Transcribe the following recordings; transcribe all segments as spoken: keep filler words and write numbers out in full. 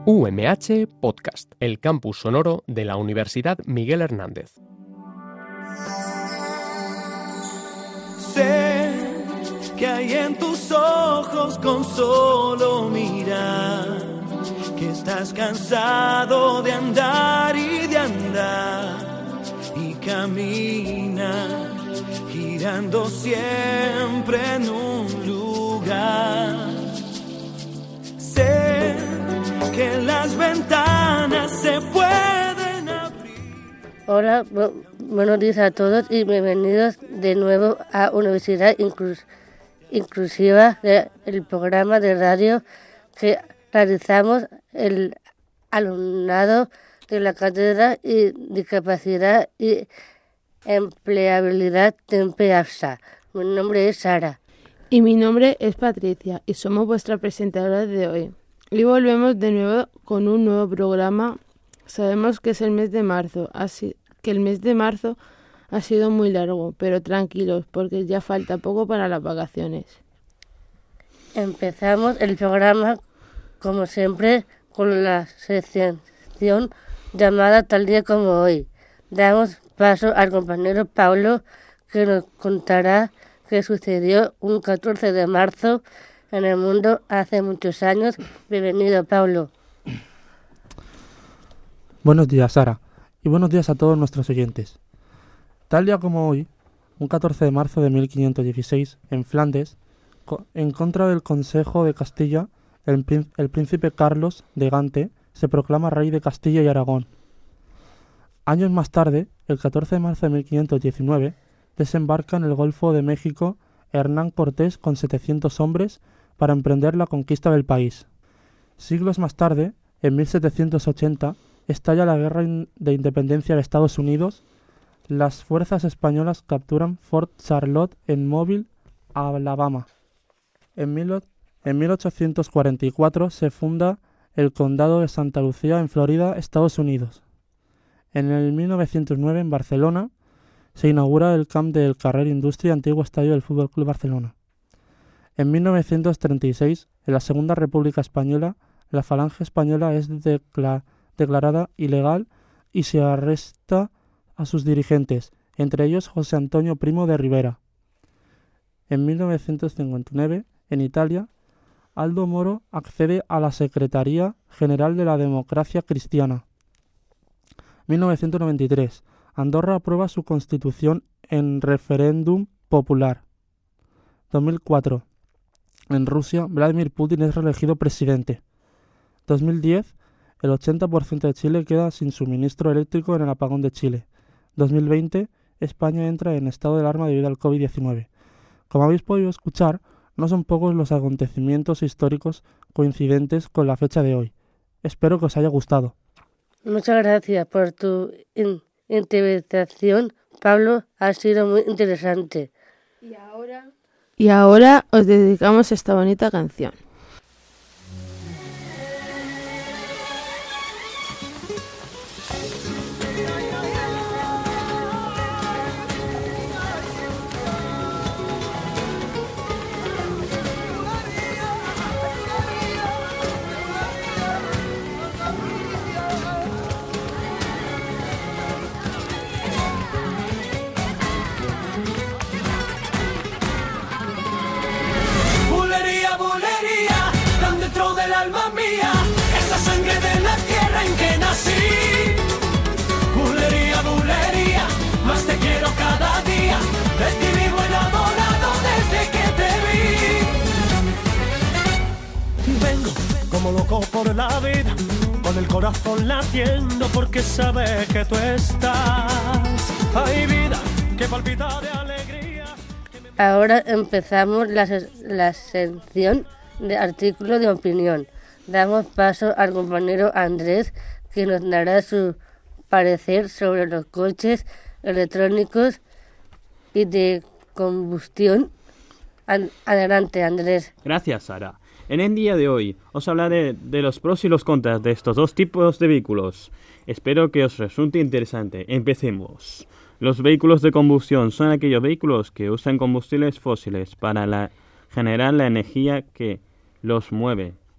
U M H Podcast, el campus sonoro de la Universidad Miguel Hernández. Sé que hay en tus ojos con solo mirar, que estás cansado de andar y de andar, y camina girando siempre en un lugar. Sé que las ventanas se pueden abrir. Hola, bu- buenos días a todos y bienvenidos de nuevo a Universidad Inclus- Inclusiva, de- el programa de radio que realizamos el alumnado de la Cátedra y Discapacidad y Empleabilidad de EMPEAPSA. Mi nombre es Sara. Y mi nombre es Patricia y somos vuestra presentadora de hoy. Y volvemos de nuevo con un nuevo programa. Sabemos que es el mes de marzo, así que el mes de marzo ha sido muy largo, pero tranquilos porque ya falta poco para las vacaciones. Empezamos el programa, como siempre, con la sección llamada Tal día como hoy. Damos paso al compañero Pablo, que nos contará qué sucedió un catorce de marzo en el mundo hace muchos años. Bienvenido, Pablo. Buenos días, Sara, y buenos días a todos nuestros oyentes. Tal día como hoy, un catorce de marzo de mil quinientos dieciséis, en Flandes, co- en contra del Consejo de Castilla, el, prín- el príncipe Carlos de Gante se proclama rey de Castilla y Aragón. Años más tarde, el catorce de marzo de mil quinientos diecinueve, desembarca en el Golfo de México Hernán Cortés con setecientos hombres para emprender la conquista del país. Siglos más tarde, en mil setecientos ochenta, estalla la Guerra in- de Independencia de Estados Unidos. Las fuerzas españolas capturan Fort Charlotte en Mobile, Alabama. En, mil o- en mil ochocientos cuarenta y cuatro se funda el Condado de Santa Lucía en Florida, Estados Unidos. En el mil novecientos nueve, en Barcelona, se inaugura el Camp del Carrer Industria, antiguo estadio del Fútbol Club Barcelona. En mil novecientos treinta y seis, en la Segunda República Española, la Falange Española es decla- declarada ilegal y se arresta a sus dirigentes, entre ellos José Antonio Primo de Rivera. En mil novecientos cincuenta y nueve, en Italia, Aldo Moro accede a la Secretaría General de la Democracia Cristiana. mil novecientos noventa y tres. Andorra aprueba su constitución en referéndum popular. dos mil cuatro. En Rusia, Vladimir Putin es reelegido presidente. dos mil diez. El ochenta por ciento de Chile queda sin suministro eléctrico en el apagón de Chile. dos mil veinte. España entra en estado de alarma debido al covid diecinueve. Como habéis podido escuchar, no son pocos los acontecimientos históricos coincidentes con la fecha de hoy. Espero que os haya gustado. Muchas gracias por tu in- interpretación, Pablo. Ha sido muy interesante. Y ahora... Y ahora os dedicamos esta bonita canción. Bulería, bulería, tan dentro del alma mía, es la sangre de la tierra en que nací. Bulería, bulería, más te quiero cada día, de ti vivo enamorado desde que te vi. Vengo como loco por la vida, con el corazón latiendo porque sabes que tú estás. Hay vida que palpita de alegría. Ahora empezamos la, se- la sección de artículos de opinión. Damos paso al compañero Andrés, que nos dará su parecer sobre los coches electrónicos y de combustión. An- Adelante, Andrés. Gracias, Sara. En el día de hoy os hablaré de los pros y los contras de estos dos tipos de vehículos. Espero que os resulte interesante. Empecemos. Los vehículos de combustión son aquellos vehículos que usan combustibles fósiles para la- generar la energía que los mueve.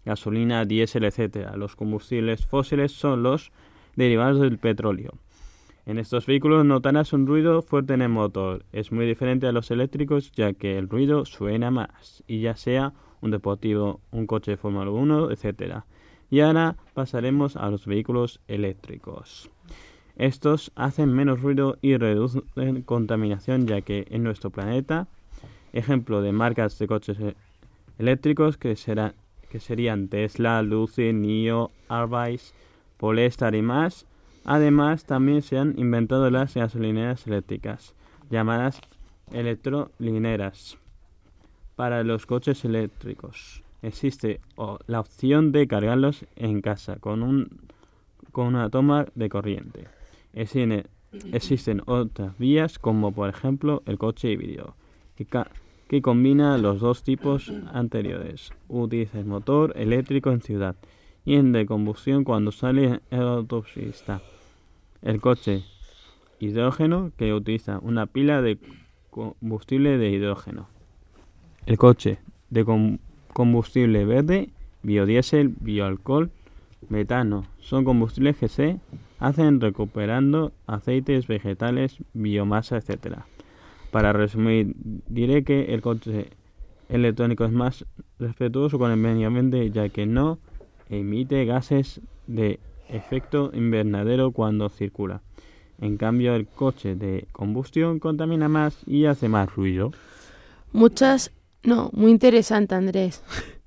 gasolina, diésel, etcétera. Los combustibles fósiles son los derivados del petróleo. En estos vehículos notarás un ruido fuerte en el motor. Es muy diferente a los eléctricos, ya que el ruido suena más, y ya sea un deportivo, un coche de Fórmula uno, etcétera. Y ahora pasaremos a los vehículos eléctricos. Estos hacen menos ruido y reducen contaminación, ya que en nuestro planeta, ejemplo de marcas de coches eléctricos que, será, que serían Tesla, Lucid, Nio, Arby's, Polestar y más. Además, también se han inventado las gasolineras eléctricas, llamadas electrolineras, para los coches eléctricos. Existe oh, la opción de cargarlos en casa con, un, con una toma de corriente. Existen, existen otras vías, como por ejemplo el coche híbrido, que, ca- que combina los dos tipos anteriores. Utiliza el motor eléctrico en ciudad y en de combustión cuando sale el autopista. El coche hidrógeno, que utiliza una pila de combustible de hidrógeno. El coche de com- combustible verde, biodiesel, bioalcohol, metano. Son combustibles que se hacen recuperando aceites vegetales, biomasa, etcétera. Para resumir, diré que el coche electrónico es más respetuoso con el medio ambiente, ya que no emite gases de efecto invernadero cuando circula. En cambio, el coche de combustión contamina más y hace más ruido. Muchas... No, muy interesante, Andrés.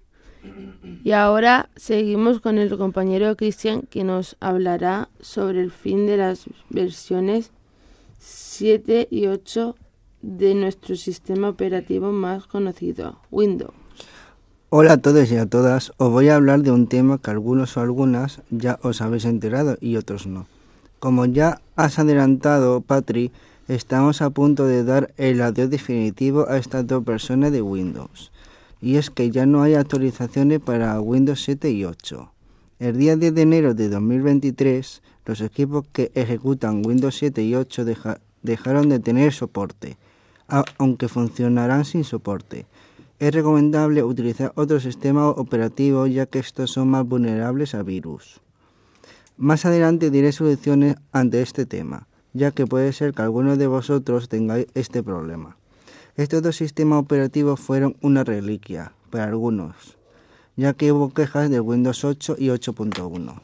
Y ahora seguimos con el compañero Cristian, que nos hablará sobre el fin de las versiones siete y ocho de nuestro sistema operativo más conocido, Windows. Hola a todos y a todas, os voy a hablar de un tema que algunos o algunas ya os habéis enterado y otros no. Como ya has adelantado, Patri, estamos a punto de dar el adiós definitivo a estas dos versiones de Windows. Y es que ya no hay actualizaciones para Windows siete y ocho. El día diez de enero de dos mil veintitrés, los equipos que ejecutan Windows siete y ocho deja, dejaron de tener soporte, a, aunque funcionarán sin soporte. Es recomendable utilizar otro sistema operativo, ya que estos son más vulnerables a virus. Más adelante diré soluciones ante este tema, ya que puede ser que algunos de vosotros tengáis este problema. Estos dos sistemas operativos fueron una reliquia para algunos, ya que hubo quejas de Windows ocho y ocho punto uno.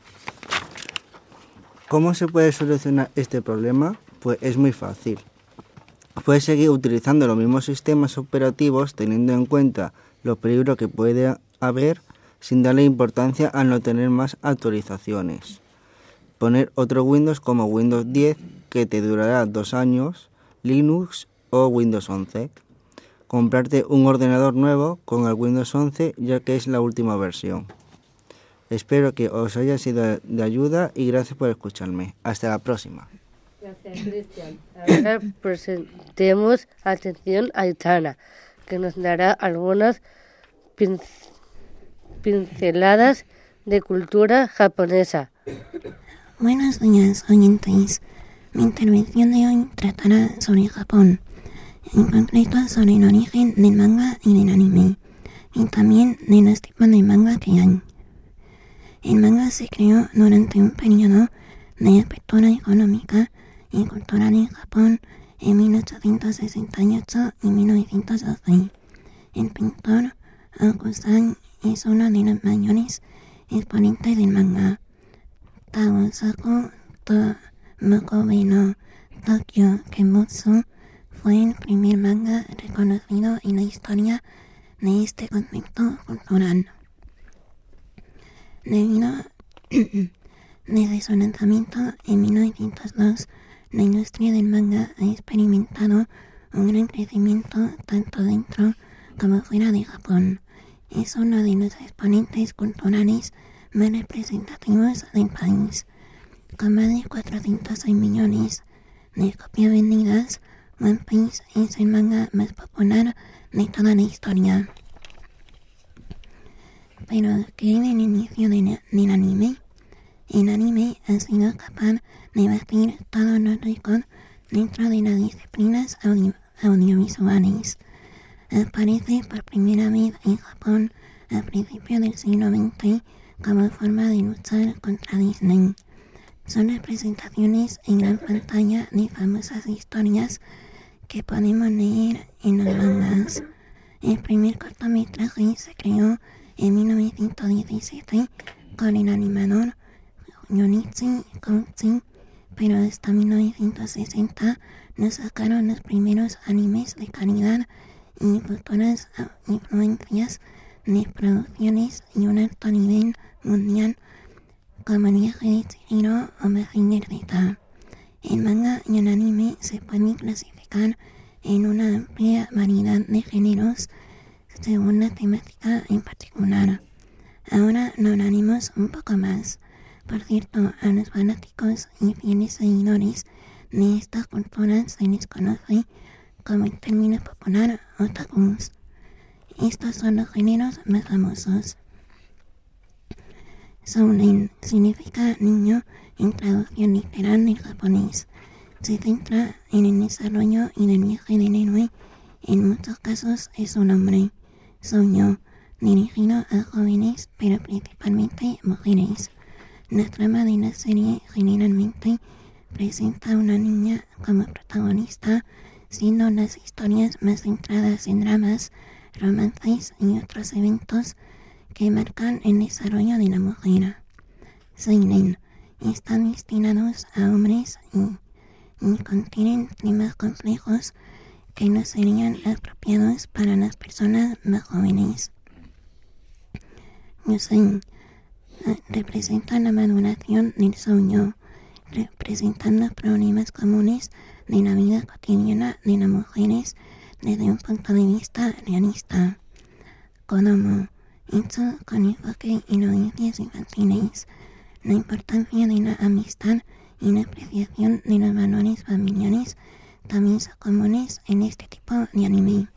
¿Cómo se puede solucionar este problema? Pues es muy fácil. Puedes seguir utilizando los mismos sistemas operativos teniendo en cuenta los peligros que puede haber sin darle importancia a no tener más actualizaciones. Poner otro Windows como Windows diez que te durará dos años, Linux o Windows once. Comprarte un ordenador nuevo con el Windows once ya que es la última versión. Espero que os haya sido de ayuda y gracias por escucharme. Hasta la próxima. Gracias, Cristian. Ahora presentemos atención a Aitana, que nos dará algunas pin- pinceladas de cultura japonesa. Buenos días, oyentes. Mi intervención de hoy tratará sobre Japón, en concreto sobre el origen del manga y del anime, y también de los tipos de manga que hay. El manga se creó durante un periodo de apertura económica y cultural en Japón en mil ochocientos sesenta y ocho y mil novecientos doce. El pintor Okusan es uno de los mayores exponentes del manga. Taosoku to Mokobe no Tokyo Kemutsu fue el primer manga reconocido en la historia de este concepto cultural. Debido desde su lanzamiento en mil novecientos dos, la industria del manga ha experimentado un gran crecimiento tanto dentro como fuera de Japón. Es uno de los exponentes culturales más representativos del país. Con más de cuatrocientos seis millones de copias vendidas, One Piece es el manga más popular de toda la historia. Pero, ¿qué es el inicio de, del anime? El anime ha sido capaz de batir todos los récords dentro de las disciplinas audio- audiovisuales. Aparece por primera vez en Japón a principios del siglo veinte como forma de luchar contra Disney. Son representaciones en gran pantalla de famosas historias que podemos leer en los mangas. El primer cortometraje se creó en mil novecientos diecisiete con el animador Junichi Kouchi, pero hasta mil novecientos sesenta nos sacaron los primeros animes de calidad y futuras influencias de producciones y un alto nivel mundial como El viaje de Chihiro o Mazinger Z. El manga y el anime se pueden clasificar en una amplia variedad de géneros según la temática en particular. Ahora lo hablaremos un poco más. Por cierto, a los fanáticos y fieles seguidores de estas culturas se les conoce como el término popular otakus. Estos son los géneros más famosos. Shounen significa niño en traducción literal del japonés. Se centra en el desarrollo y del viaje del héroe. En muchos casos es un hombre. Shoujo, dirigido a jóvenes, pero principalmente mujeres. La trama de la serie generalmente presenta a una niña como protagonista, siendo las historias más centradas en dramas, romances y otros eventos que marcan el desarrollo de la mujer. Seinen están destinados a hombres y, y contienen temas complejos que no serían apropiados para las personas más jóvenes. Yosei representa la maduración del shoujo, representando problemas comunes de la vida cotidiana de las mujeres desde un punto de vista realista. Kodomo, hecho con enfoque en audiencias infantiles, la importancia de la amistad y la apreciación de los valores familiares también son comunes en este tipo de anime.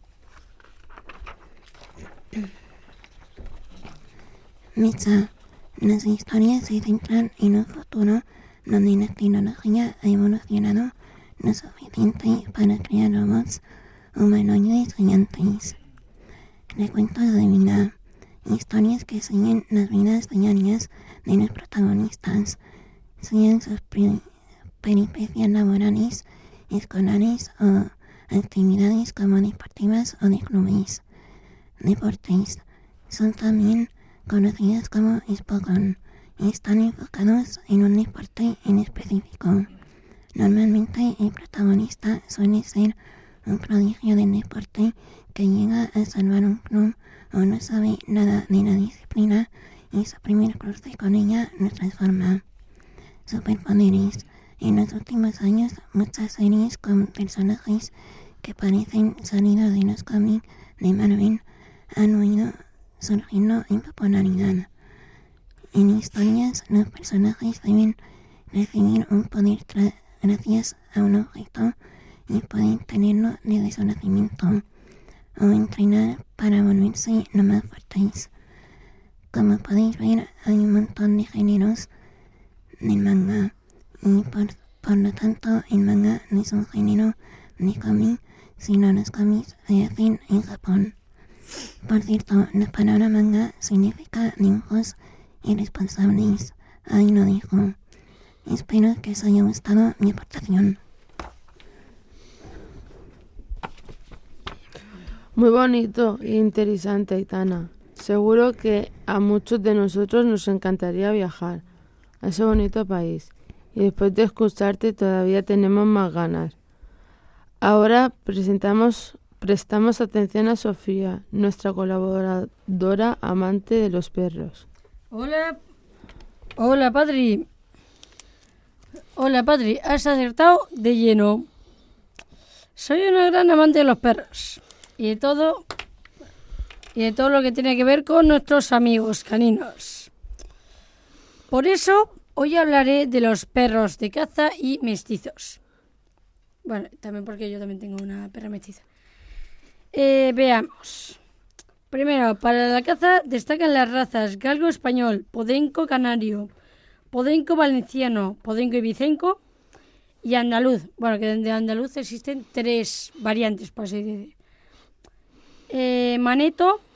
Mecha. Las historias se centran en un futuro donde la tecnología ha evolucionado lo suficiente para crear robots humanoides gigantes. Recuentos de vida. Historias que siguen las vidas diarias de los protagonistas, sean sus peripecias laborales, escolares o actividades como deportivas o de clubes. Deportes. Son también conocidas como Spokon, y están enfocados en un deporte en específico. Normalmente el protagonista suele ser un prodigio del deporte que llega a salvar un club o no sabe nada de la disciplina y su primer cruce con ella lo transforma. Superpoderes. En los últimos años, muchas series con personajes que parecen salidos de los cómics de Marvel han ido surgiendo en popularidad. En historias, los personajes deben recibir un poder tra- gracias a un objeto y pueden tenerlo desde su nacimiento o entrenar para volverse lo más fuertes. Como podéis ver, hay un montón de géneros del manga y por, por lo tanto el manga no es un género de cómic, sino los cómics se hacen en Japón. Por cierto, la palabra manga significa dibujos irresponsables. Ahí lo dejo. Espero que os haya gustado mi aportación. Muy bonito e interesante, Aitana. Seguro que a muchos de nosotros nos encantaría viajar a ese bonito país. Y después de escucharte todavía tenemos más ganas. Ahora presentamos... Prestamos atención a Sofía, nuestra colaboradora amante de los perros. Hola, hola Padri. Hola Padri, has acertado de lleno. Soy una gran amante de los perros y de todo y de todo lo que tiene que ver con nuestros amigos caninos. Por eso hoy hablaré de los perros de caza y mestizos. Bueno, también porque yo también tengo una perra mestiza. Eh, veamos. Primero, para la caza destacan las razas galgo español, podenco canario, podenco valenciano, podenco ibicenco y andaluz. Bueno, que de andaluz existen tres variantes, por así decir. Eh, maneto,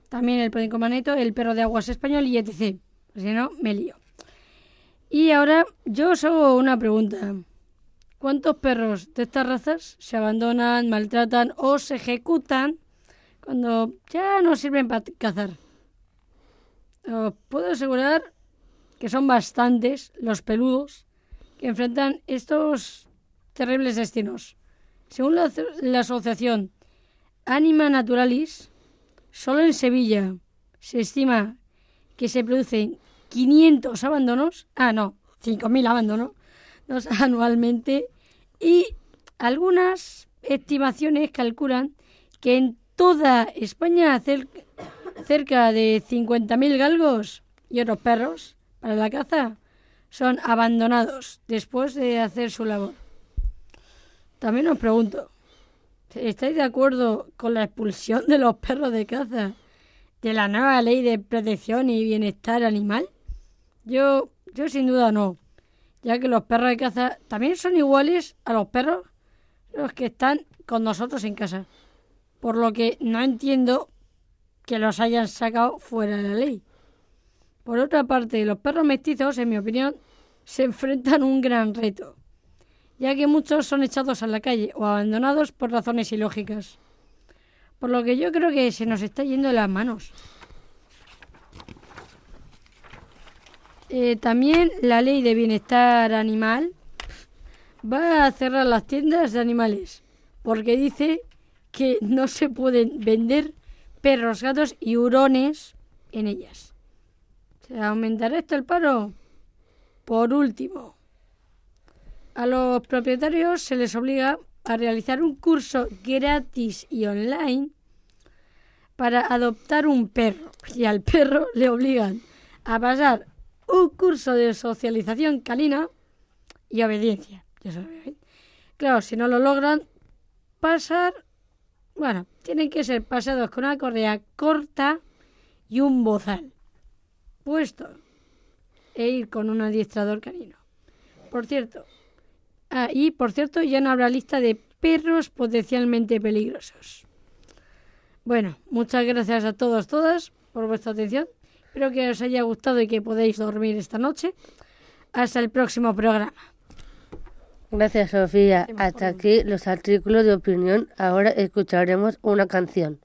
también el Pónico Maneto, el perro de aguas español y etcétera. Si no, me lío. Y ahora yo os hago una pregunta. ¿Cuántos perros de estas razas se abandonan, maltratan o se ejecutan cuando ya no sirven para cazar? Os puedo asegurar que son bastantes los peludos que enfrentan estos terribles destinos. Según la, la asociación Anima Naturalis, solo en Sevilla se estima que se producen quinientos abandonos, ah no, cinco mil abandonos anualmente, y algunas estimaciones calculan que en toda España cerca, cerca de cincuenta mil galgos y otros perros para la caza son abandonados después de hacer su labor. También os pregunto, ¿estáis de acuerdo con la expulsión de los perros de caza de la nueva ley de protección y bienestar animal? Yo, yo sin duda no, ya que los perros de caza también son iguales a los perros los que están con nosotros en casa, por lo que no entiendo que los hayan sacado fuera de la ley. Por otra parte, los perros mestizos, en mi opinión, se enfrentan a un gran reto, ya que muchos son echados a la calle o abandonados por razones ilógicas, por lo que yo creo que se nos está yendo de las manos. Eh, también la ley de bienestar animal va a cerrar las tiendas de animales, porque dice que no se pueden vender perros, gatos y hurones en ellas. ¿Se aumentará esto el paro? Por último, a los propietarios se les obliga a realizar un curso gratis y online para adoptar un perro, y al perro le obligan a pasar un curso de socialización canina y obediencia. Ya sabéis. Claro, si no lo logran pasar, bueno, tienen que ser pasados con una correa corta y un bozal puesto e ir con un adiestrador canino. Por cierto, ah, y por cierto, ya no habrá lista de perros potencialmente peligrosos. Bueno, muchas gracias a todos, todas, por vuestra atención. Espero que os haya gustado y que podáis dormir esta noche. Hasta el próximo programa. Gracias, Sofía. Hasta aquí los artículos de opinión. Ahora escucharemos una canción.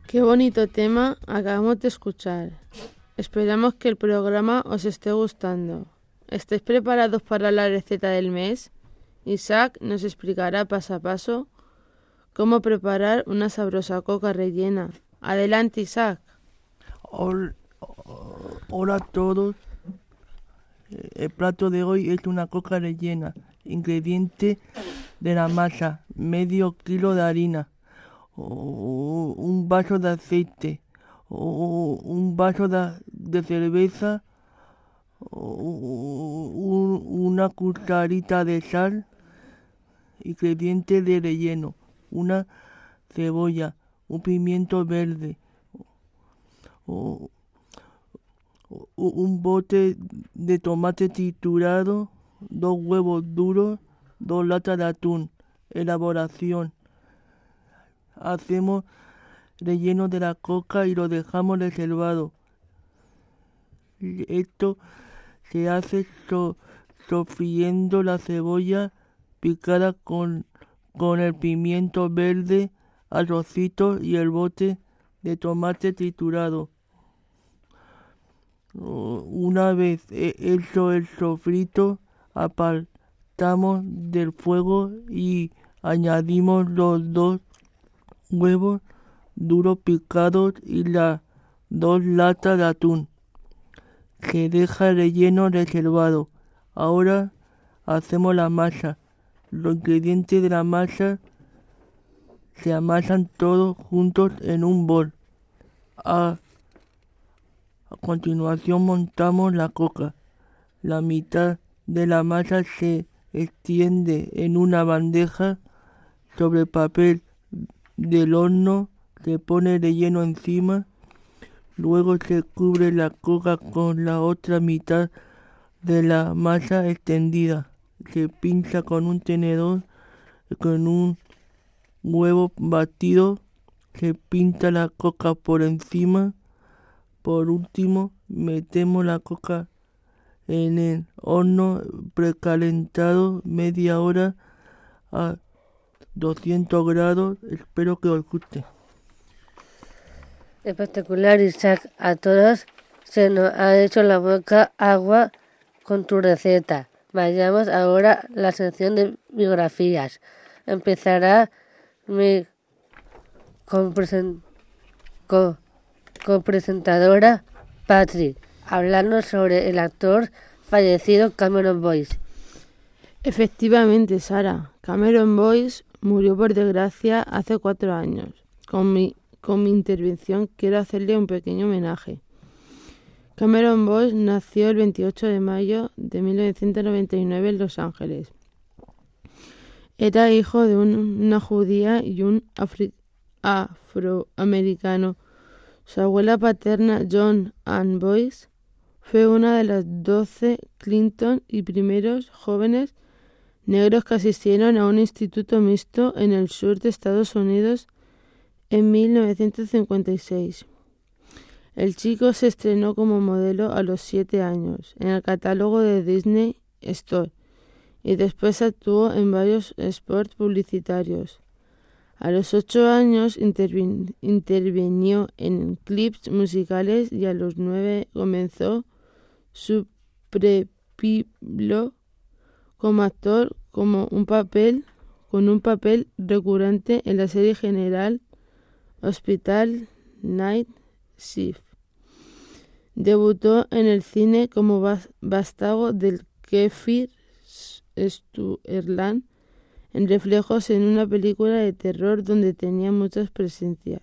Qué bonito tema acabamos de escuchar. Esperamos que el programa os esté gustando. ¿Estáis preparados para la receta del mes? Isaac nos explicará paso a paso cómo preparar una sabrosa coca rellena. Adelante, Isaac. Hola, hola a todos. El plato de hoy es una coca rellena. Ingrediente de la masa: medio kilo de harina, un vaso de aceite, un vaso de, de cerveza, una cucharita de sal. Ingredientes de relleno: una cebolla, un pimiento verde, un bote de tomate triturado, dos huevos duros, dos latas de atún. Elaboración: hacemos relleno de la coca y lo dejamos reservado. Esto se hace so, sofriendo la cebolla picada con, con el pimiento verde a trocitos y el bote de tomate triturado. Una vez hecho el sofrito, apartamos del fuego y añadimos los dos huevos duros picados y las dos latas de atún. Se deja el relleno reservado. Ahora hacemos la masa. Los ingredientes de la masa se amasan todos juntos en un bol. A, a continuación montamos la coca. La mitad de la masa se extiende en una bandeja sobre papel del horno, se pone relleno encima, luego se cubre la coca con la otra mitad de la masa extendida, se pincha con un tenedor, con un huevo batido, se pinta la coca por encima. Por último, metemos la coca en el horno precalentado media hora a doscientos grados. Espero que os guste. Espectacular, Isaac. A todos se nos ha hecho la boca agua con tu receta. Vayamos ahora a la sección de biografías. Empezará mi copresentadora Patri, hablando sobre el actor fallecido Cameron Boyce. Efectivamente, Sara. Cameron Boyce murió por desgracia hace cuatro años. Con mi, con mi intervención quiero hacerle un pequeño homenaje. Cameron Boyce nació el veintiocho de mayo de mil novecientos noventa y nueve en Los Ángeles. Era hijo de un, una judía y un afri, afroamericano. Su abuela paterna, John Ann Boyce, fue una de las doce Clinton y primeros jóvenes negros que asistieron a un instituto mixto en el sur de Estados Unidos en mil novecientos cincuenta y seis. El chico se estrenó como modelo a los siete años en el catálogo de Disney Store y después actuó en varios spots publicitarios. A los ocho años intervin- intervinió en clips musicales y a los nueve comenzó su prepiblo como actor como un papel, con un papel recurrente en la serie general Hospital Night Shift. Debutó en el cine como vástago del Kiefer Sutherland en Reflejos, en una película de terror donde tenía muchas presencias.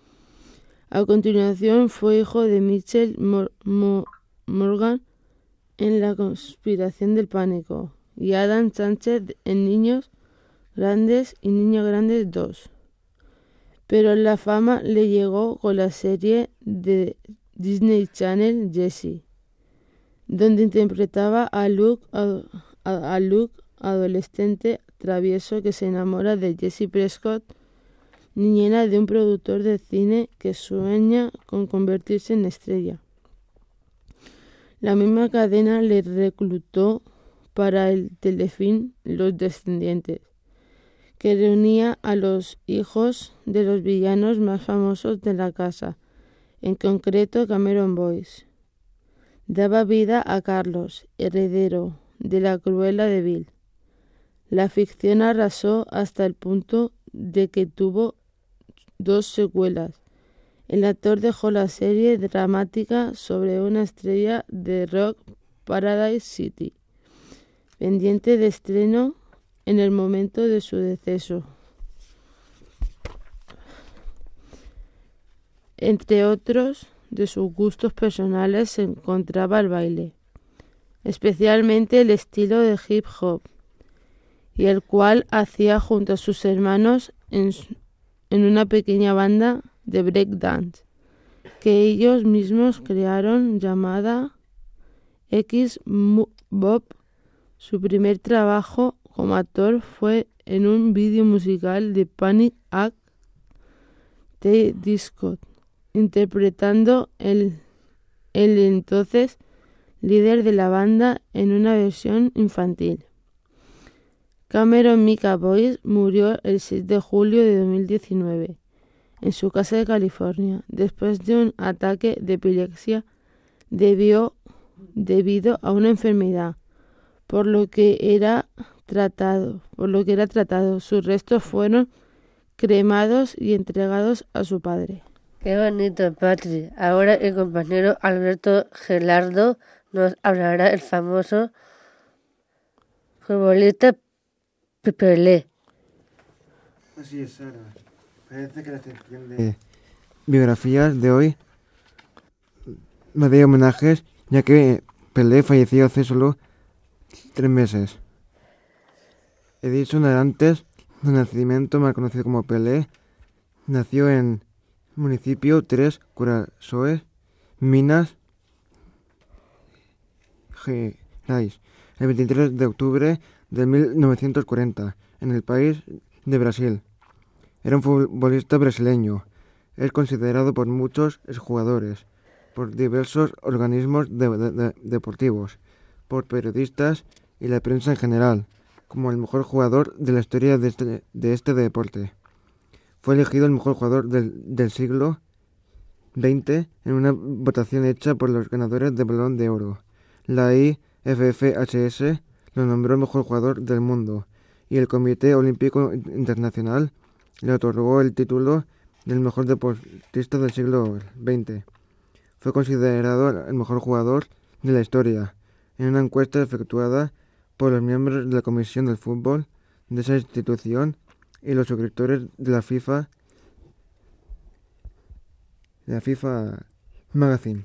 A continuación fue hijo de Michael Mor- Mo- Morgan en La conspiración del pánico y Adam Sánchez en Niños Grandes y Niños Grandes dos. Pero la fama le llegó con la serie de Disney Channel Jessie, donde interpretaba a Luke, a, a, a Luke adolescente travieso que se enamora de Jessie Prescott, niñera de un productor de cine que sueña con convertirse en estrella. La misma cadena le reclutó para el telefilm Los Descendientes, que reunía a los hijos de los villanos más famosos de la casa, en concreto Cameron Boyce. Daba vida a Carlos, heredero de la Cruella de Vil. La ficción arrasó hasta el punto de que tuvo dos secuelas. El actor dejó la serie dramática sobre una estrella de rock, Paradise City, pendiente de estreno en el momento de su deceso. Entre otros de sus gustos personales se encontraba el baile, especialmente el estilo de hip hop, y el cual hacía junto a sus hermanos en, en una pequeña banda de breakdance que ellos mismos crearon llamada X-Bob. Su primer trabajo como actor fue en un vídeo musical de Panic at the Disco, interpretando el, el entonces líder de la banda en una versión infantil. Cameron Mika Boyce murió el seis de julio de dos mil diecinueve en su casa de California después de un ataque de epilepsia debió, debido a una enfermedad, por lo que era tratado, por lo que era tratado. Sus restos fueron cremados y entregados a su padre. Qué bonito, Patri. Ahora el compañero Alberto Gelardo nos hablará del famoso futbolista Pelé. Así es, Sara. Parece que la sección de biografías de hoy me da homenajes, ya que Pelé falleció hace solo tres meses. Edison Arantes, de nacimiento mal conocido como Pelé, nació en municipio tres Curaçoes, Minas Gerais, el veintitrés de octubre de mil novecientos cuarenta, en el país de Brasil. Era un futbolista brasileño. Es considerado por muchos exjugadores, por diversos organismos de, de, de, deportivos, por periodistas y la prensa en general, como el mejor jugador de la historia de este, de este deporte. Fue elegido el mejor jugador del, del siglo veinte en una votación hecha por los ganadores del Balón de Oro. La I F F H S lo nombró el mejor jugador del mundo y el Comité Olímpico Internacional le otorgó el título del mejor deportista del siglo veinte. Fue considerado el mejor jugador de la historia en una encuesta efectuada por los miembros de la Comisión del Fútbol de esa institución y los suscriptores de la FIFA, de la FIFA Magazine.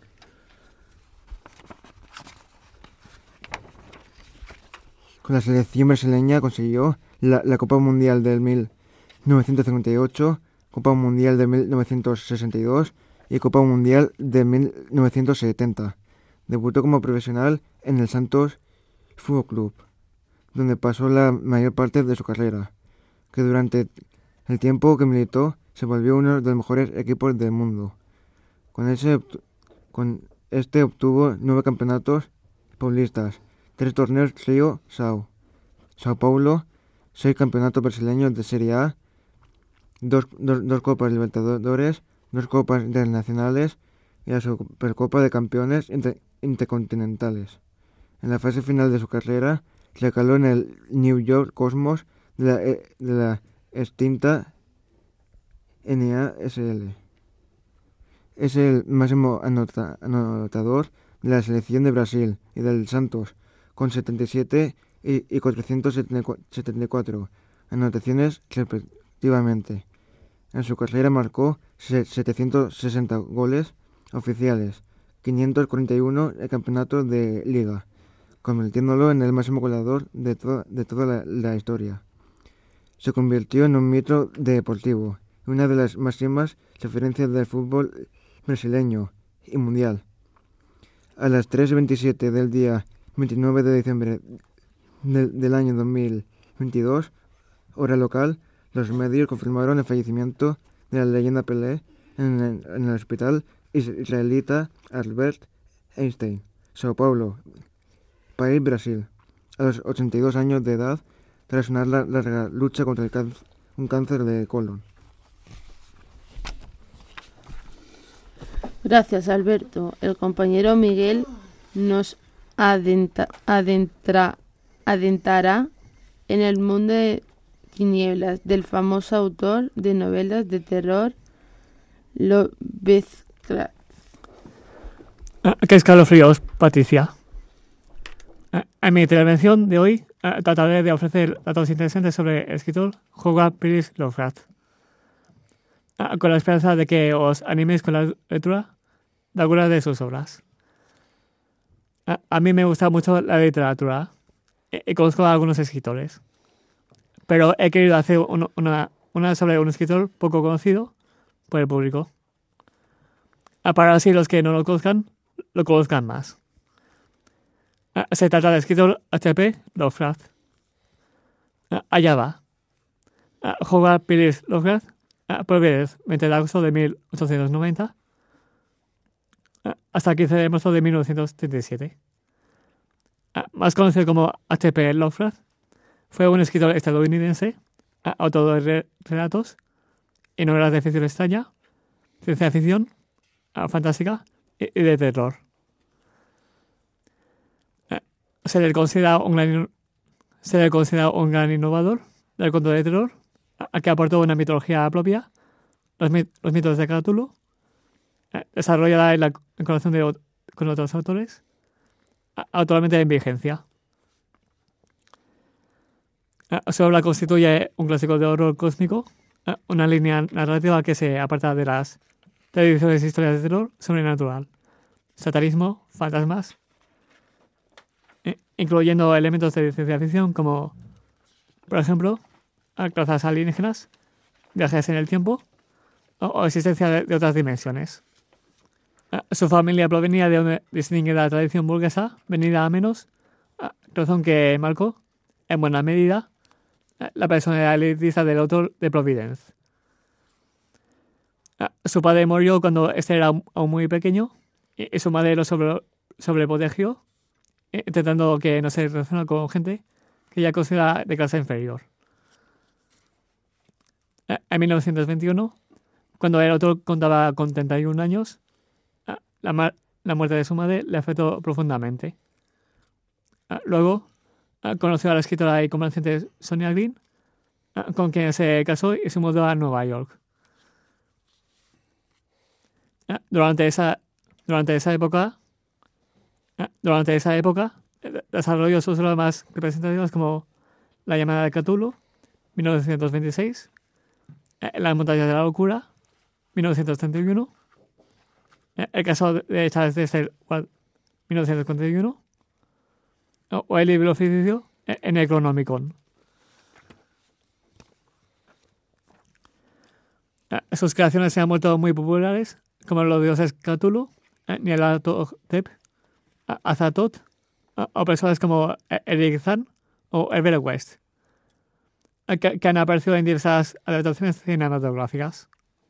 Con la selección brasileña consiguió la, la Copa Mundial del mil novecientos cincuenta y ocho, Copa Mundial de mil novecientos sesenta y dos y Copa Mundial de mil novecientos setenta. Debutó como profesional en el Santos Fútbol Club, donde pasó la mayor parte de su carrera, que durante el tiempo que militó se volvió uno de los mejores equipos del mundo. Con, ese, con este obtuvo nueve campeonatos paulistas, tres torneos Río Sao, Sao Paulo, seis campeonatos brasileños de Serie A, dos, dos, dos Copas Libertadores, dos Copas Internacionales y la Supercopa de Campeones inter, Intercontinentales. En la fase final de su carrera, recaló en el New York Cosmos de la, de la extinta N A S L. Es el máximo anota, anotador de la selección de Brasil y del Santos, con setenta y siete y, y cuatrocientos setenta y cuatro anotaciones respectivamente. En su carrera marcó setecientos sesenta goles oficiales, quinientos cuarenta y uno en campeonatos de liga, convirtiéndolo en el máximo goleador de, to- de toda la, la historia. Se convirtió en un mito deportivo y una de las máximas referencias del fútbol brasileño y mundial. A las tres y veintisiete del día veintinueve de diciembre de, del año dos mil veintidós, hora local, los medios confirmaron el fallecimiento de la leyenda Pelé en el, en el hospital israelita Albert Einstein, Sao Paulo, país Brasil, a los ochenta y dos años de edad, tras una larga lucha contra el cáncer, un cáncer de colon. Gracias, Alberto. El compañero Miguel nos adentra, adentra, adentrará en el mundo de tinieblas del famoso autor de novelas de terror Lovecraft. ¿Qué escalofríos, Patricia? En mi intervención de hoy trataré de ofrecer datos interesantes sobre el escritor Howard Phillips Lovecraft, con la esperanza de que os animéis con la lectura de algunas de sus obras. A mí me gusta mucho la literatura y conozco a algunos escritores, pero he querido hacer un, una, una sobre un escritor poco conocido por el público, para así los que no lo conozcan, lo conozcan más. Se trata del escritor H P Lovecraft. Allá va. Howard Phillips Lovecraft, Providencia, veinte de agosto de mil ochocientos noventa hasta el quince de marzo de mil novecientos treinta y siete. Más conocido como H P Lovecraft, fue un escritor estadounidense, autor de relatos y novelas de ficción extraña, ciencia ficción, fantástica y de terror. Se le considera un gran, se le considera un gran innovador del cuento de terror, a que aportó una mitología propia, los, mit, los mitos de Cthulhu, desarrollada en la en colaboración de, con otros autores, actualmente en vigencia. Su obra constituye un clásico de horror cósmico, una línea narrativa que se aparta de las tradiciones e historias de terror sobrenatural, satanismo, fantasmas, incluyendo elementos de ciencia ficción como, por ejemplo, razas alienígenas, viajes en el tiempo o, o existencia de, de otras dimensiones. Su familia provenía de una distinguida tradición burguesa, venida a menos, razón que marcó, en buena medida, la personalidad elitista del autor de Providence. Su padre murió cuando este era aún muy pequeño y su madre lo sobre, sobreprotegió, intentando que no se relacione con gente que ella considera de clase inferior. En mil novecientos veintiuno, cuando el autor contaba con treinta y un años, la, ma- la muerte de su madre le afectó profundamente. Luego, conoció a la escritora y comerciante Sonia Green, con quien se casó y se mudó a Nueva York. Durante esa, durante esa época, durante esa época, desarrolló sus obras más representativas como La llamada de Cthulhu, mil novecientos veintiséis, Las montañas de la locura, mil novecientos treinta y uno, El caso de Charles Dexter, mil novecientos cuarenta y uno, o el libro ficticio en el Necronomicon. Sus creaciones se han vuelto muy populares, como los dioses Cthulhu, Nyarlathotep, Azathoth, o personas como Eric Zahn o Herbert West, que, que han aparecido en diversas adaptaciones cinematográficas.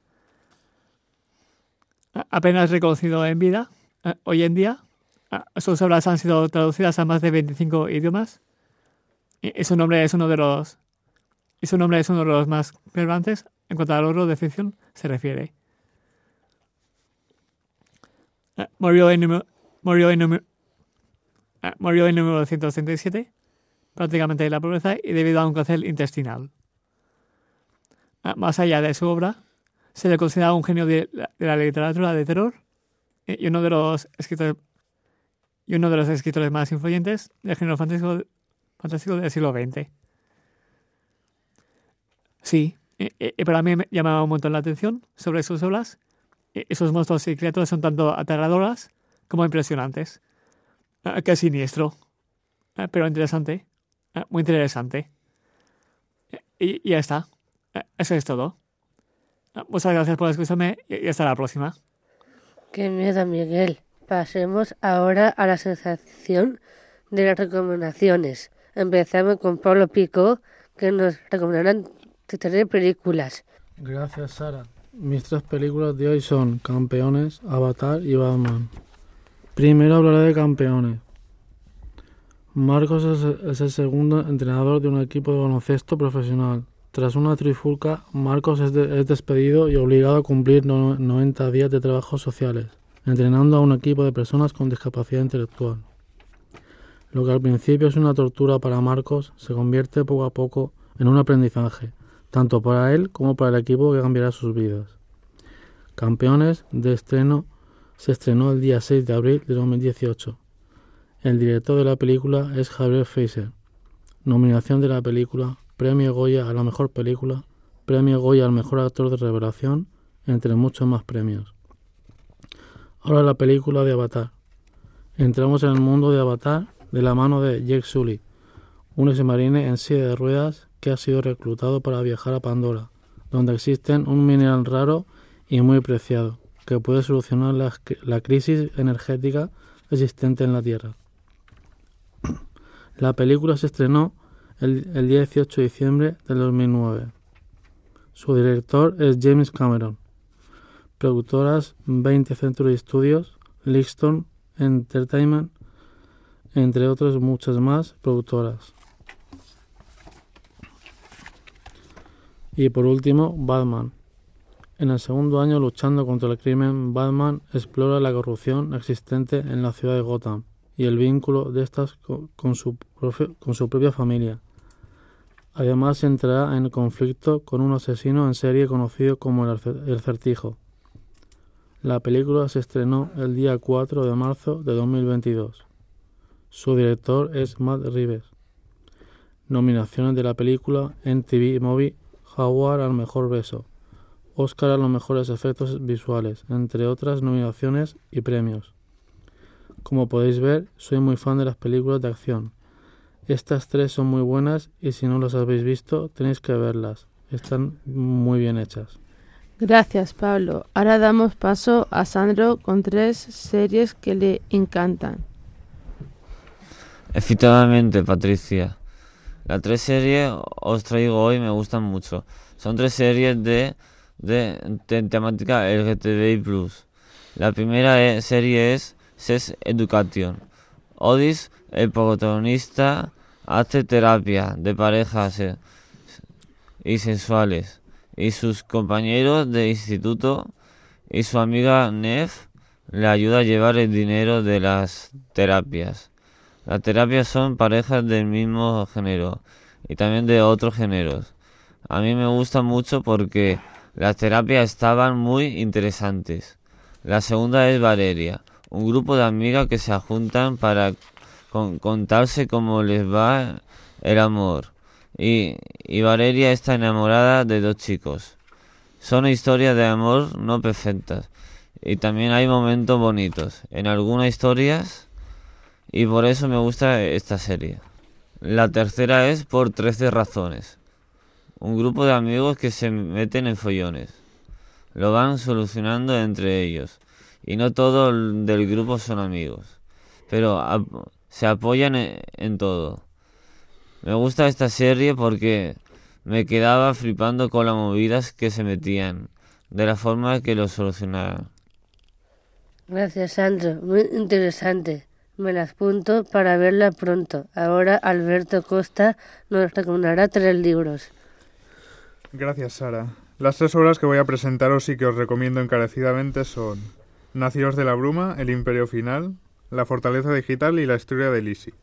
Apenas reconocido en vida, hoy en día, sus obras han sido traducidas a más de veinticinco idiomas y su nombre es uno de los y su nombre es uno de los más relevantes en cuanto al horror de ficción se refiere. Murió en murió en murió en mil novecientos treinta y siete, prácticamente de la pobreza y debido a un cáncer intestinal. Más allá de su obra, se le considera un genio de la, de la literatura de terror y uno de los escritores y uno de los escritores más influyentes del género fantástico, fantástico del siglo veinte. Sí, y, y para mí me llamaba un montón la atención sobre sus obras, y, y sus monstruos y criaturas son tanto aterradoras como impresionantes. Uh, qué siniestro, uh, pero interesante, uh, muy interesante. Y, y ya está, uh, eso es todo. Uh, muchas gracias por escucharme y, y hasta la próxima. Qué miedo, Miguel. Pasemos ahora a la sensación de las recomendaciones. Empezamos con Pablo Pico, que nos recomendarán tres películas. Gracias, Sara. Mis tres películas de hoy son Campeones, Avatar y Batman. Primero hablaré de Campeones. Marcos es, es el segundo entrenador de un equipo de baloncesto profesional. Tras una trifulca, Marcos es, de, es despedido y obligado a cumplir no, noventa días de trabajos sociales, entrenando a un equipo de personas con discapacidad intelectual. Lo que al principio es una tortura para Marcos se convierte poco a poco en un aprendizaje, tanto para él como para el equipo que cambiará sus vidas. Campeones de estreno se estrenó el día seis de abril de dos mil dieciocho. El director de la película es Javier Fesser. Nominación de la película, Premio Goya a la mejor película, Premio Goya al mejor actor de revelación, entre muchos más premios. Ahora la película de Avatar. Entramos en el mundo de Avatar de la mano de Jake Sully, un exmarine en silla de ruedas que ha sido reclutado para viajar a Pandora, donde existe un mineral raro y muy preciado, que puede solucionar la, la crisis energética existente en la Tierra. La película se estrenó el, el día dieciocho de diciembre del dos mil nueve. Su director es James Cameron. Productoras veinte Century Studios, Lixton Entertainment, entre otras muchas más productoras. Y por último, Batman. En el segundo año luchando contra el crimen, Batman explora la corrupción existente en la ciudad de Gotham y el vínculo de estas con su, profe, con su propia familia. Además entrará en conflicto con un asesino en serie conocido como el, el Certijo. La película se estrenó el día cuatro de marzo de dos mil veintidós. Su director es Matt Reeves. Nominaciones de la película: M T V Movie Award al mejor beso, Oscar a los mejores efectos visuales, entre otras nominaciones y premios. Como podéis ver, soy muy fan de las películas de acción. Estas tres son muy buenas y si no las habéis visto, tenéis que verlas. Están muy bien hechas. Gracias, Pablo. Ahora damos paso a Sandro con tres series que le encantan. Efectivamente, Patricia. Las tres series os traigo hoy me gustan mucho. Son tres series de, de, de temática L G B T I plus. La primera es, serie es Sex Education. Otis, el protagonista, hace terapia de parejas eh, y sexuales. Y sus compañeros de instituto y su amiga Nev le ayuda a llevar el dinero de las terapias. Las terapias son parejas del mismo género y también de otros géneros. A mí me gusta mucho porque las terapias estaban muy interesantes. La segunda es Valeria, un grupo de amigas que se juntan para con, contarse cómo les va el amor. Y, y Valeria está enamorada de dos chicos. Son historias de amor no perfectas. Y también hay momentos bonitos en algunas historias. Y por eso me gusta esta serie. La tercera es Por trece razones. Un grupo de amigos que se meten en follones. Lo van solucionando entre ellos. Y no todos del grupo son amigos. Pero ap- se apoyan en, en todo. Me gusta esta serie porque me quedaba flipando con las movidas que se metían. De la forma que lo solucionaran. Gracias, Sandro. Muy interesante. Me las apunto para verla pronto. Ahora Alberto Costa nos recomendará tres libros. Gracias, Sara. Las tres obras que voy a presentaros y que os recomiendo encarecidamente son Nacidos de la Bruma, El Imperio Final, La Fortaleza Digital y La Historia de Lizzie.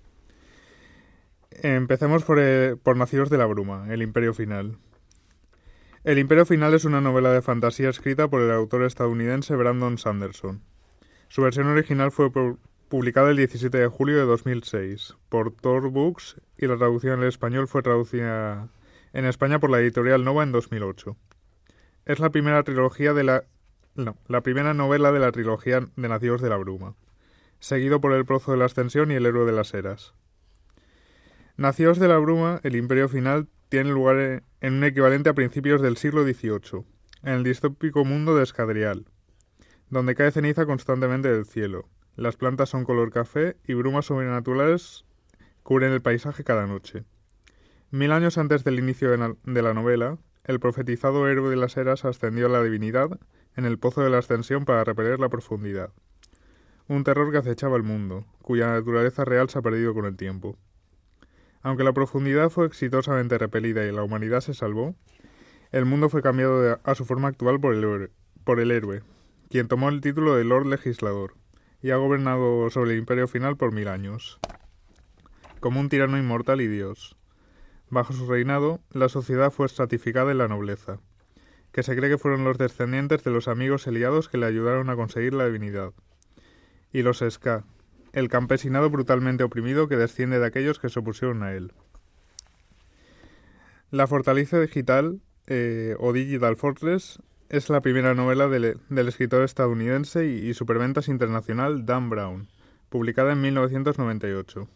Empecemos por, eh, por Nacidos de la Bruma, El Imperio Final. El Imperio Final es una novela de fantasía escrita por el autor estadounidense Brandon Sanderson. Su versión original fue por publicada el diecisiete de julio de dos mil seis por Tor Books y la traducción al español fue traducida en España por la editorial Nova en dos mil ocho. Es la primera trilogía de la no, la primera novela de la trilogía de Nacidos de la Bruma, seguido por El Pozo de la Ascensión y El Héroe de las Eras. Nacidos de la Bruma, El Imperio Final tiene lugar en un equivalente a principios del siglo dieciocho, en el distópico mundo de Escadrial, donde cae ceniza constantemente del cielo. Las plantas son color café y brumas sobrenaturales cubren el paisaje cada noche. Mil años antes del inicio de, na- de la novela, el profetizado héroe de las eras ascendió a la divinidad en el Pozo de la Ascensión para repeler la profundidad. un terror que acechaba el mundo, cuya naturaleza real se ha perdido con el tiempo. Aunque la profundidad fue exitosamente repelida y la humanidad se salvó, el mundo fue cambiado de, a su forma actual por el, héroe, por el héroe, quien tomó el título de Lord Legislador, y ha gobernado sobre el Imperio Final por mil años, como un tirano inmortal y dios. Bajo su reinado, la sociedad fue estratificada en la nobleza, que se cree que fueron los descendientes de los amigos aliados que le ayudaron a conseguir la divinidad, y los Ska, el campesinado brutalmente oprimido que desciende de aquellos que se opusieron a él. La Fortaleza Digital, eh, o Digital Fortress, es la primera novela del, del escritor estadounidense y, y superventas internacional Dan Brown, publicada en mil novecientos noventa y ocho.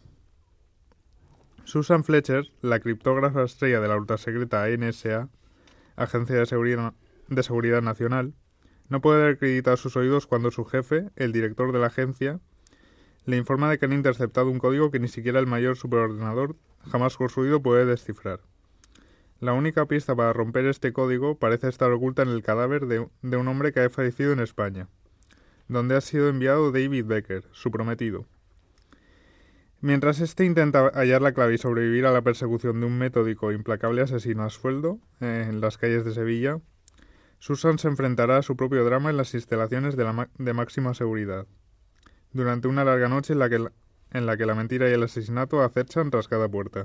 Susan Fletcher, la criptógrafa estrella de la ultrasecreta N S A, Agencia de Seguridad, de Seguridad Nacional, no puede dar crédito a sus oídos cuando su jefe, el director de la agencia, le informa de que han interceptado un código que ni siquiera el mayor superordenador jamás construido puede descifrar. La única pista para romper este código parece estar oculta en el cadáver de, de un hombre que ha fallecido en España, donde ha sido enviado David Becker, su prometido. Mientras éste intenta hallar la clave y sobrevivir a la persecución de un metódico e implacable asesino a sueldo eh, en las calles de Sevilla, Susan se enfrentará a su propio drama en las instalaciones de, la de máxima seguridad, durante una larga noche en la, que la, en la que la mentira y el asesinato acechan tras cada puerta.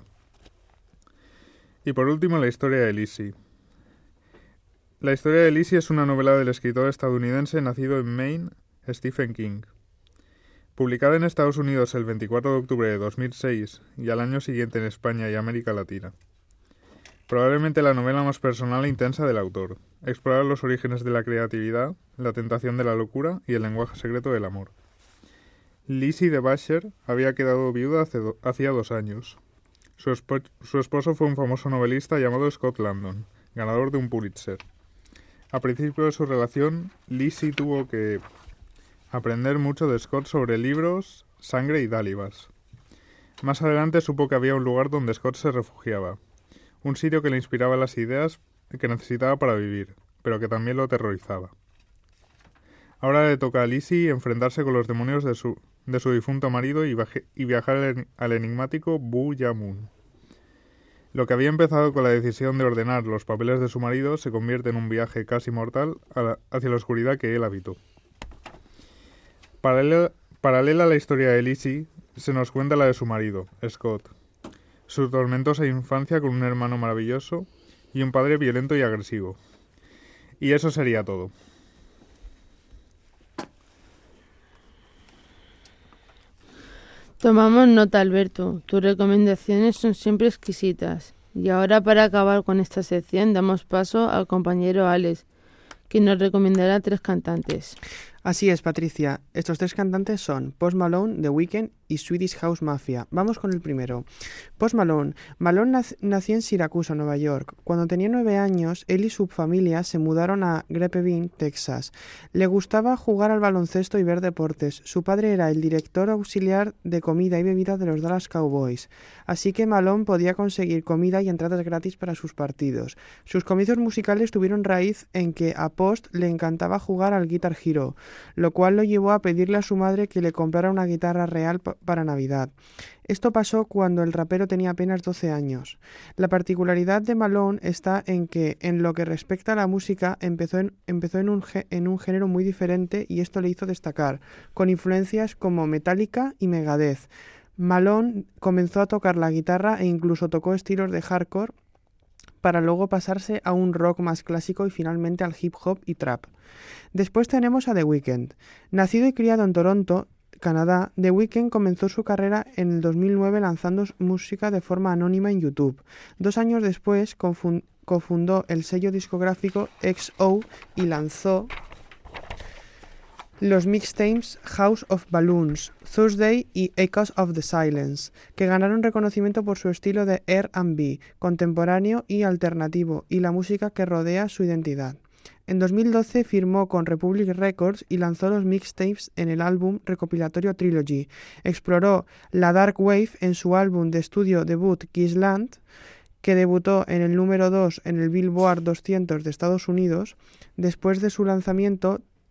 Y por último, la historia de Lizzie. La historia de Lizzie es una novela del escritor estadounidense nacido en Maine, Stephen King. Publicada en Estados Unidos el veinticuatro de octubre de dos mil seis y al año siguiente en España y América Latina. Probablemente la novela más personal e intensa del autor. Explorar los orígenes de la creatividad, la tentación de la locura y el lenguaje secreto del amor. Lizzie de Basher había quedado viuda hace do- hacía dos años. Su, esp- su esposo fue un famoso novelista llamado Scott Landon, ganador de un Pulitzer. A principio de su relación, Lizzie tuvo que aprender mucho de Scott sobre libros, sangre y dálivas. Más adelante supo que había un lugar donde Scott se refugiaba, un sitio que le inspiraba las ideas que necesitaba para vivir, pero que también lo aterrorizaba. Ahora le toca a Lizzie enfrentarse con los demonios de su, de su difunto marido y, baje, y viajar al, al enigmático Bu Yamun. Lo que había empezado con la decisión de ordenar los papeles de su marido se convierte en un viaje casi mortal a la, hacia la oscuridad que él habitó. Paralela, paralela a la historia de Lizzie, se nos cuenta la de su marido, Scott, su tormentosa infancia con un hermano maravilloso y un padre violento y agresivo. Y eso sería todo. Tomamos nota, Alberto. Tus recomendaciones son siempre exquisitas. Y ahora, para acabar con esta sección, damos paso al compañero Alex, que nos recomendará tres cantantes. Así es, Patricia. Estos tres cantantes son Post Malone, The Weeknd y Swedish House Mafia. Vamos con el primero. Post Malone. Malone nac- nació en Siracusa, Nueva York. Cuando tenía nueve años, él y su familia se mudaron a Grapevine, Texas. Le gustaba jugar al baloncesto y ver deportes. Su padre era el director auxiliar de comida y bebida de los Dallas Cowboys, así que Malone podía conseguir comida y entradas gratis para sus partidos. Sus comienzos musicales tuvieron raíz en que a Post le encantaba jugar al Guitar Hero, lo cual lo llevó a pedirle a su madre que le comprara una guitarra real p- para Navidad. Esto pasó cuando el rapero tenía apenas doce años. La particularidad de Malone está en que, en lo que respecta a la música, empezó en, empezó en, un, en un género muy diferente y esto le hizo destacar, con influencias como Metallica y Megadeth. Malone comenzó a tocar la guitarra e incluso tocó estilos de hardcore para luego pasarse a un rock más clásico y finalmente al hip hop y trap. Después tenemos a The Weeknd. Nacido y criado en Toronto, Canadá, The Weeknd comenzó su carrera en el dos mil nueve lanzando música de forma anónima en YouTube. Dos años después confund- cofundó el sello discográfico X O y lanzó los mixtapes House of Balloons, Thursday y Echoes of the Silence, que ganaron reconocimiento por su estilo de R and B, contemporáneo y alternativo, y la música que rodea su identidad. En dos mil doce firmó con Republic Records y lanzó los mixtapes en el álbum recopilatorio Trilogy. Exploró la Dark Wave en su álbum de estudio debut Kissland, que debutó en el número dos en el Billboard doscientos de Estados Unidos. Después de su lanzamiento,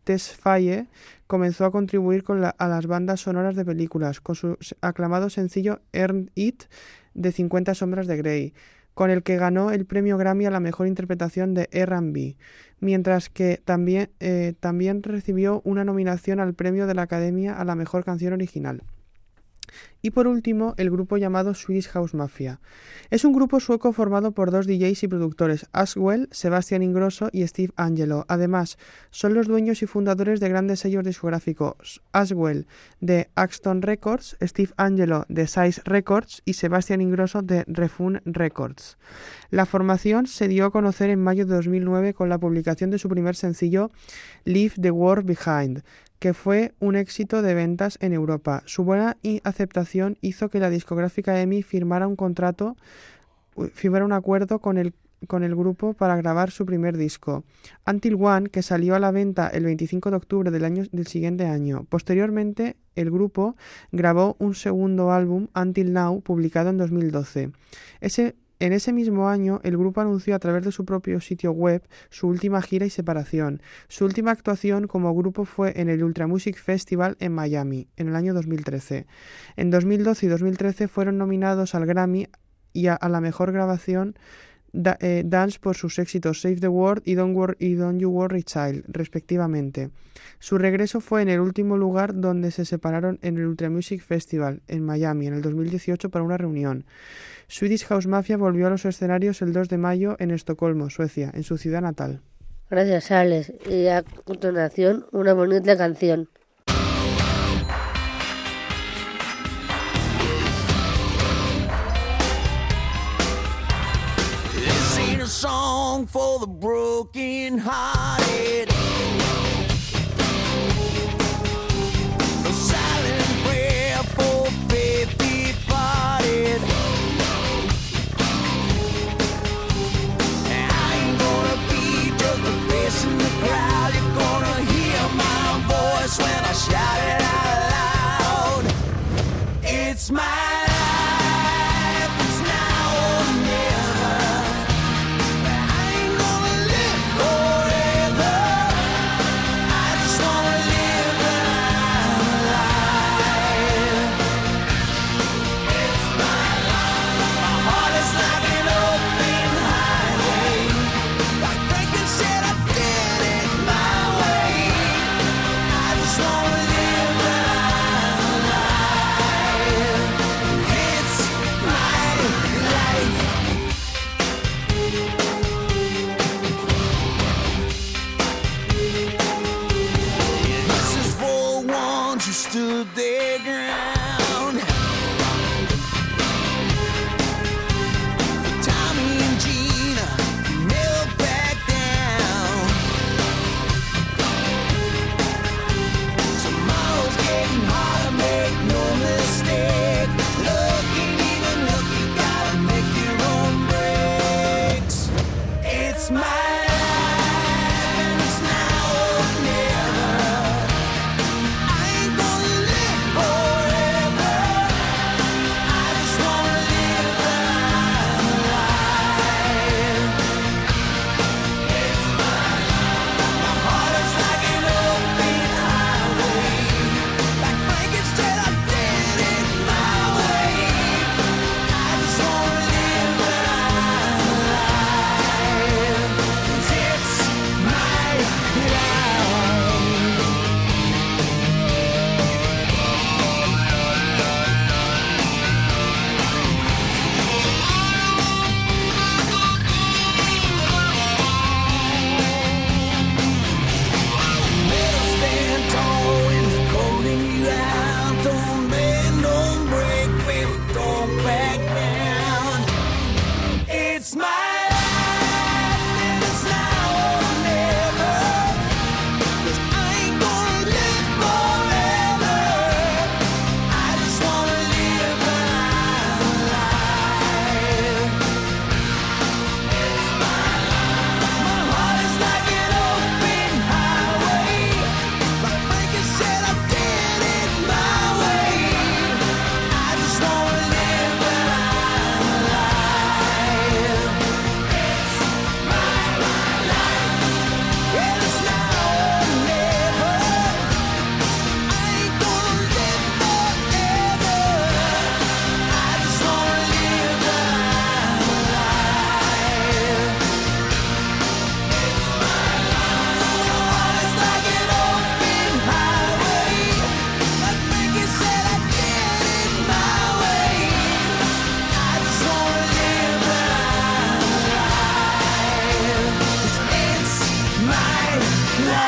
Tesfaye comenzó a contribuir con la, a las bandas sonoras de películas, con su aclamado sencillo Earned It de cincuenta sombras de Grey, con el que ganó el premio Grammy a la mejor interpretación de erre and be, mientras que también, eh, también recibió una nominación al premio de la Academia a la mejor canción original. Y por último, el grupo llamado Swedish House Mafia. Es un grupo sueco formado por dos D Js y productores, Aswell, Sebastian Ingrosso y Steve Angelo. Además, son los dueños y fundadores de grandes sellos discográficos, Aswell de Axton Records, Steve Angelo de Size Records y Sebastian Ingrosso de Refun Records. La formación se dio a conocer en mayo de dos mil nueve con la publicación de su primer sencillo, Leave the World Behind, que fue un éxito de ventas en Europa. Su buena aceptación hizo que la discográfica E M I firmara un contrato, firmara un acuerdo con el, con el grupo para grabar su primer disco, Until One, que salió a la venta el veinticinco de octubre del, año, del siguiente año. Posteriormente, el grupo grabó un segundo álbum, Until Now, publicado en dos mil doce. Ese En ese mismo año, el grupo anunció a través de su propio sitio web su última gira y separación. Su última actuación como grupo fue en el Ultra Music Festival en Miami, en el año dos mil trece. En dos mil doce y dos mil trece fueron nominados al Grammy y a, a la mejor grabación da, eh, Dance por sus éxitos Save the World y Don't, Wor- y Don't You Worry Child, respectivamente. Su regreso fue en el último lugar donde se separaron en el Ultra Music Festival, en Miami, en el dos mil dieciocho para una reunión. Swedish House Mafia volvió a los escenarios el dos de mayo en Estocolmo, Suecia, en su ciudad natal. Gracias, Alex. Y a continuación, una bonita canción. This ain't a song for the broken hearted. A silent prayer for faith departed. I ain't gonna be just a face in the crowd. You're gonna hear my voice when I shout it out loud. It's my life, it's now or never. I ain't gonna live forever. I just wanna live when I'm alive. It's my life. My heart is like an open highway. Like Franklin said, I did it my way. I just wanna live when I'm alive. It's my life. This is for the ones who stood their ground. For Tommy and Gina, who never backed down. Tomorrow's getting harder, make no mistake. Look ain't even look, you gotta make your own breaks. It's my life and it's now or never. I ain't gonna live forever. I just wanna live when I'm alive. It's my life. My heart is like an open highway. Like Frankenstein, I did it my way. I just wanna live when I'm alive.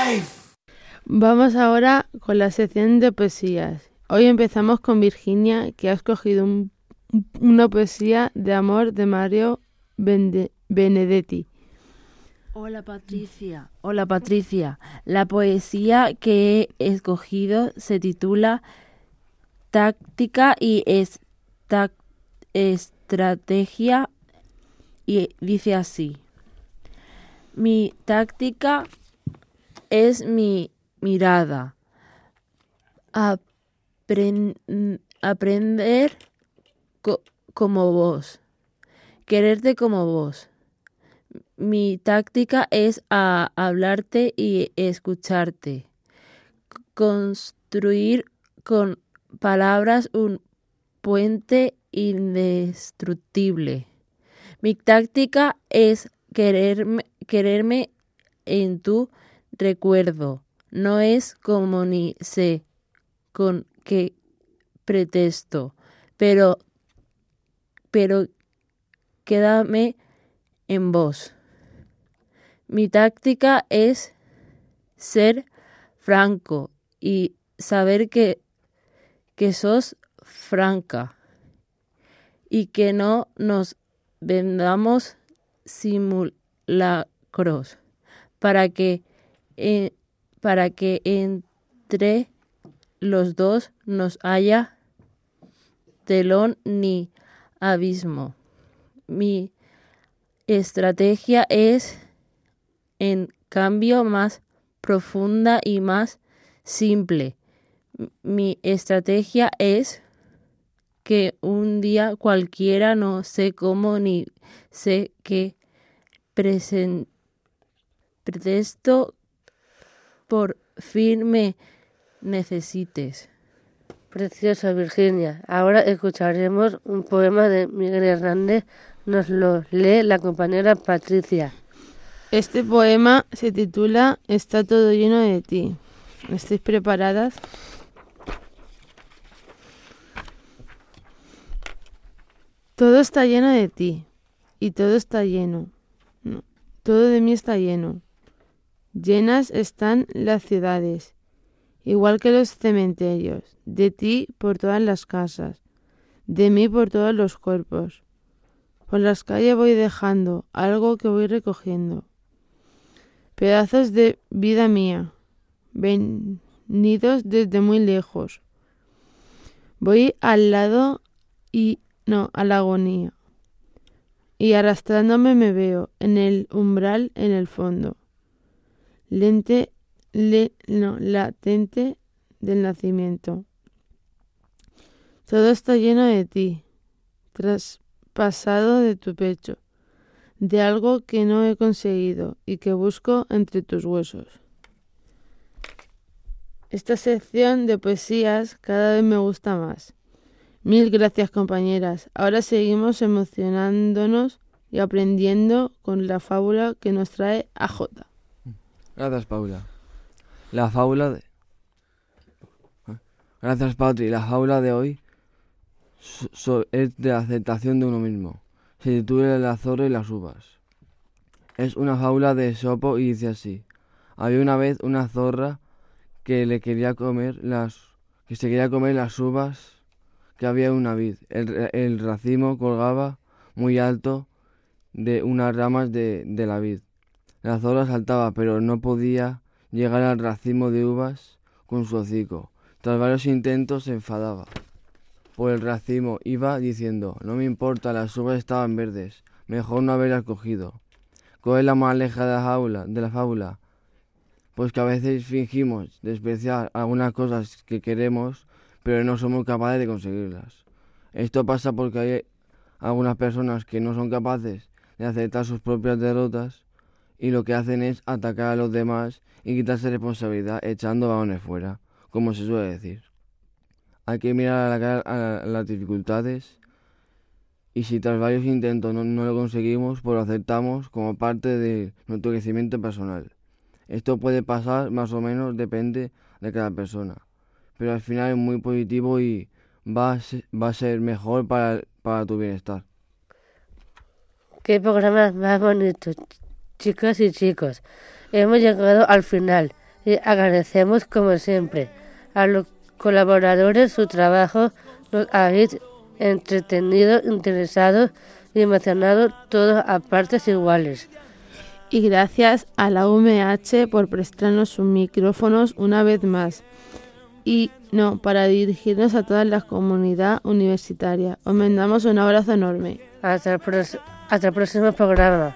life. Vamos ahora con la sección de poesías. Hoy empezamos con Virginia, que ha escogido un, una poesía de amor de Mario Bende, Benedetti. Hola Patricia, hola Patricia. La poesía que he escogido se titula Táctica y esta, Estrategia y dice así. Mi táctica es mi mirada. Apren, aprender co, como vos. Quererte como vos. Mi táctica es a hablarte y escucharte. Construir con palabras un puente indestructible. Mi táctica es quererme, quererme en tu recuerdo. No es como ni sé con qué pretexto, pero, pero quédame en vos. Mi táctica es ser franco y saber que, que sos franca y que no nos vendamos simulacros para que, eh, para que entre los dos nos haya telón ni abismo. Mi estrategia es, en cambio, más profunda y más simple. Mi estrategia es que un día cualquiera, no sé cómo ni sé qué presen- pretexto, por fin me necesites. Preciosa Virginia. Ahora escucharemos un poema de Miguel Hernández. Nos lo lee la compañera Patricia. Este poema se titula Está todo lleno de ti. ¿Estáis preparadas? Todo está lleno de ti. Y todo está lleno. No, todo de mí está lleno. Llenas están las ciudades, igual que los cementerios. De ti por todas las casas. De mí por todos los cuerpos. Por las calles voy dejando algo que voy recogiendo. Pedazos de vida mía, venidos desde muy lejos. Voy al lado y no, a la agonía. Y arrastrándome me veo en el umbral, en el fondo. Lente, le, no, latente del nacimiento. Todo está lleno de ti, traspasado de tu pecho, de algo que no he conseguido y que busco entre tus huesos. Esta sección de poesías cada vez me gusta más. Mil gracias, compañeras. Ahora seguimos emocionándonos y aprendiendo con la fábula que nos trae A J. Gracias, Paula. La fábula de... Gracias, Patri. La fábula de hoy so es de la aceptación de uno mismo. Se titula La zorra y las uvas. Es una fábula de Esopo y dice así. Había una vez una zorra que le quería comer las... que se quería comer las uvas que había en una vid. El, el racimo colgaba muy alto de unas ramas de, de la vid. La zorra saltaba, pero no podía llegar al racimo de uvas con su hocico. Tras varios intentos se enfadaba. Por el racimo iba diciendo, no me importa, las uvas estaban verdes, mejor no haberlas cogido. ¿Cuál es la moraleja de la fábula? De la fábula? Pues que a veces fingimos despreciar algunas cosas que queremos, pero no somos capaces de conseguirlas. Esto pasa porque hay algunas personas que no son capaces de aceptar sus propias derrotas y lo que hacen es atacar a los demás y quitarse responsabilidad echando balones fuera, como se suele decir. Hay que mirar a la cara a las dificultades y si tras varios intentos no, no lo conseguimos, pues lo aceptamos como parte de nuestro crecimiento personal. Esto puede pasar más o menos, depende de cada persona, pero al final es muy positivo y va a ser, va a ser mejor para, para tu bienestar. Qué programa más bonito, chicas y chicos. Hemos llegado al final. y agradecemos como siempre a los colaboradores su trabajo. Nos habéis entretenido, interesado y emocionado, todos a partes iguales. Y gracias a la U M H por prestarnos sus micrófonos una vez más. Y no, para dirigirnos a toda la comunidad universitaria. Os mandamos un abrazo enorme. Hasta el, pros- hasta el próximo programa.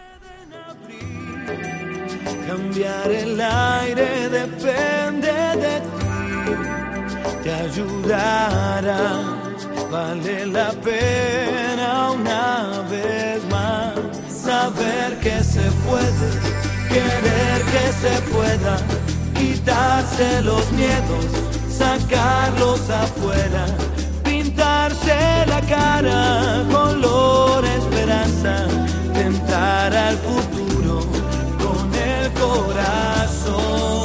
Cambiar el aire depende de ti, te ayudará, vale la pena una vez más, saber que se puede, querer que se pueda, quitarse los miedos, sacarlos afuera, pintarse la cara, color esperanza, tentar al futuro con el corazón.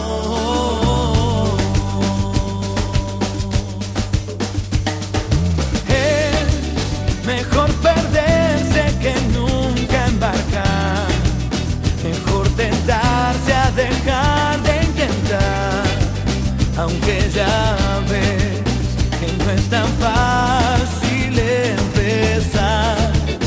Es mejor perderse que nunca embarcar, mejor tentarse a dejar de intentar, aunque ya ves que no es tan fácil empezar.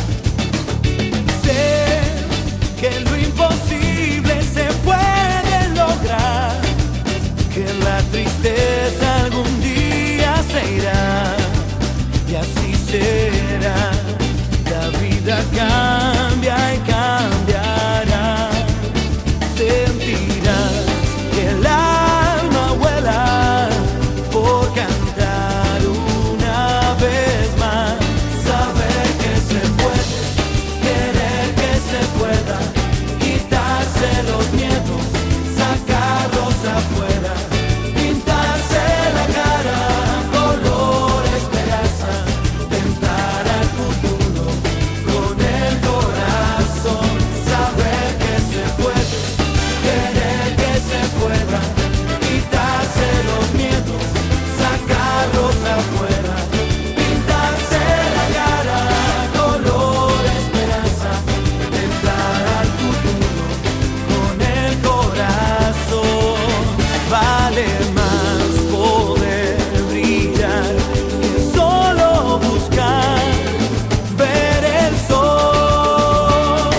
Sé que lo imposible se puede lograr, que la tristeza algún día se irá, y así será. La vida cambia y cambiará, sentirás que el alma vuela por cantar una vez más, saber que se puede, querer que se pueda, quitarse los miedos, sacarlos afuera, pintarse la cara, color esperanza, tentar al futuro con el corazón, saber que se puede, querer que se pueda, quitarse los miedos, sacarlos afuera, pintarse la cara, color esperanza, tentar al futuro con el corazón. Vale más poder brillar que solo buscar ver el sol.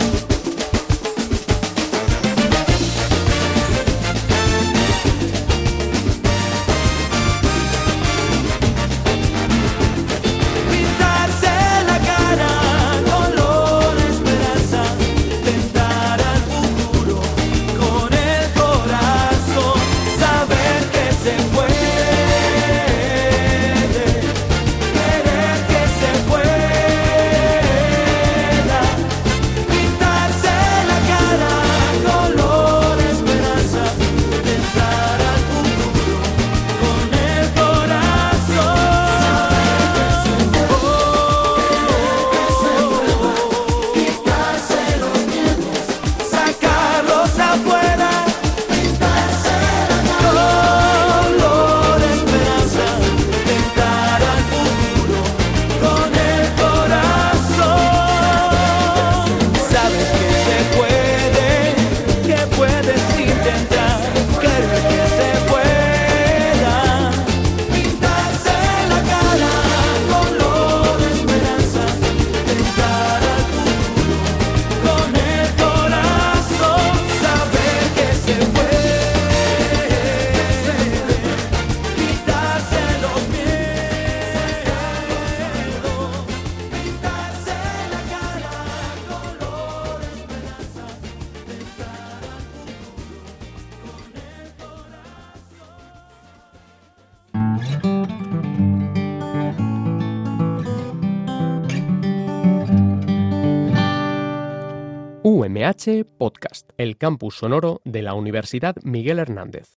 Pintarse la cara, color esperanza, tentar al futuro con el corazón, saber que se puede, querer que se pueda, pintarse la cara, color esperanza, tentar al futuro con el corazón, quitarse los miedos, sacarlos afuera, pintarse la color esperanza, tentar al futuro con el corazón. Sabes que se puede, que puedes intentar, querer que se pueda, pintarse la cara, color esperanza, tentar al futuro con el corazón, saber que se puede, quitarse los miedos, pintarse la cara, color esperanza, tentar al U M H Podcast, el campus sonoro de la Universidad Miguel Hernández.